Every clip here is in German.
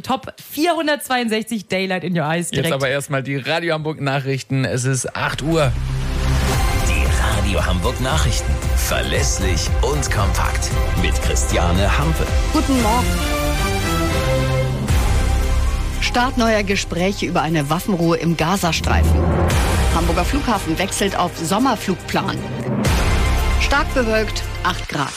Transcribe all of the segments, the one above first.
Top 462 Daylight in Your Eyes direkt. Jetzt aber erstmal die Radio Hamburg Nachrichten. Es ist 8 Uhr. Die Radio Hamburg Nachrichten. Verlässlich und kompakt. Mit Christiane Hampe. Guten Morgen. Start neuer Gespräche über eine Waffenruhe im Gazastreifen. Hamburger Flughafen wechselt auf Sommerflugplan. Stark bewölkt, 8 Grad.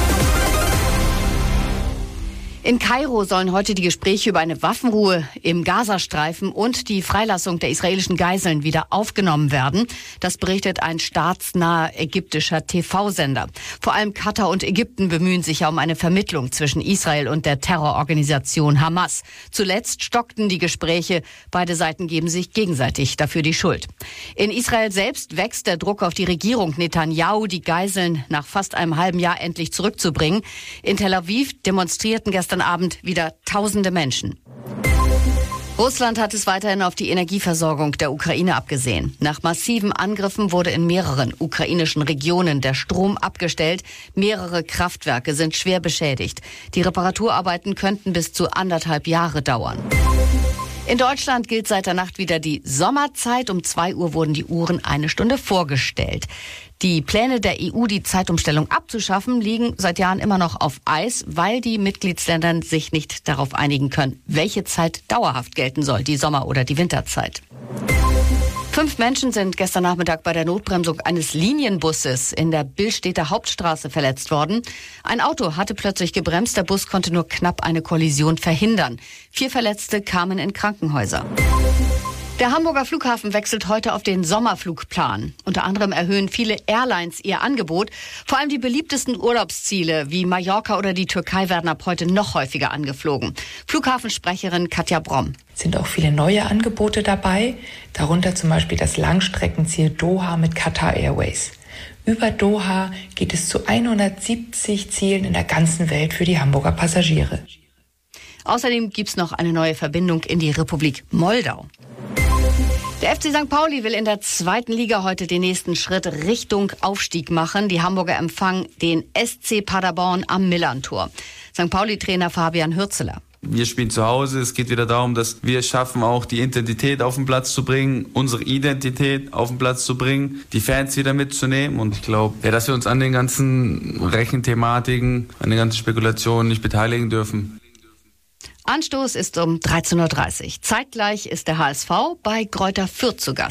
In Kairo sollen heute die Gespräche über eine Waffenruhe im Gazastreifen und die Freilassung der israelischen Geiseln wieder aufgenommen werden. Das berichtet ein staatsnaher ägyptischer TV-Sender. Vor allem Katar und Ägypten bemühen sich ja um eine Vermittlung zwischen Israel und der Terrororganisation Hamas. Zuletzt stockten die Gespräche. Beide Seiten geben sich gegenseitig dafür die Schuld. In Israel selbst wächst der Druck auf die Regierung Netanyahu, die Geiseln nach fast einem halben Jahr endlich zurückzubringen. In Tel Aviv demonstrierten gestern Abend wieder tausende Menschen. Russland hat es weiterhin auf die Energieversorgung der Ukraine abgesehen. Nach massiven Angriffen wurde in mehreren ukrainischen Regionen der Strom abgestellt. Mehrere Kraftwerke sind schwer beschädigt. Die Reparaturarbeiten könnten bis zu 1,5 Jahre dauern. In Deutschland gilt seit der Nacht wieder die Sommerzeit. Um 2 Uhr wurden die Uhren 1 Stunde vorgestellt. Die Pläne der EU, die Zeitumstellung abzuschaffen, liegen seit Jahren immer noch auf Eis, weil die Mitgliedsländer sich nicht darauf einigen können, welche Zeit dauerhaft gelten soll, die Sommer- oder die Winterzeit. 5 Menschen sind gestern Nachmittag bei der Notbremsung eines Linienbusses in der Billstädter Hauptstraße verletzt worden. Ein Auto hatte plötzlich gebremst, der Bus konnte nur knapp eine Kollision verhindern. 4 Verletzte kamen in Krankenhäuser. Der Hamburger Flughafen wechselt heute auf den Sommerflugplan. Unter anderem erhöhen viele Airlines ihr Angebot. Vor allem die beliebtesten Urlaubsziele wie Mallorca oder die Türkei werden ab heute noch häufiger angeflogen. Flughafensprecherin Katja Bromm. Es sind auch viele neue Angebote dabei, darunter zum Beispiel das Langstreckenziel Doha mit Qatar Airways. Über Doha geht es zu 170 Zielen in der ganzen Welt für die Hamburger Passagiere. Außerdem gibt's noch eine neue Verbindung in die Republik Moldau. Der FC St. Pauli will in der 2. Liga heute den nächsten Schritt Richtung Aufstieg machen. Die Hamburger empfangen den SC Paderborn am Millerntor. St. Pauli-Trainer Fabian Hürzeler. Wir spielen zu Hause. Es geht wieder darum, dass wir es schaffen, auch die Intensität auf den Platz zu bringen, unsere Identität auf den Platz zu bringen, die Fans wieder mitzunehmen. Und ich glaube, dass wir uns an den ganzen Rechenthematiken, an den ganzen Spekulationen nicht beteiligen dürfen. Anstoß ist um 13.30 Uhr. Zeitgleich ist der HSV bei Greuther Fürth zu Gast.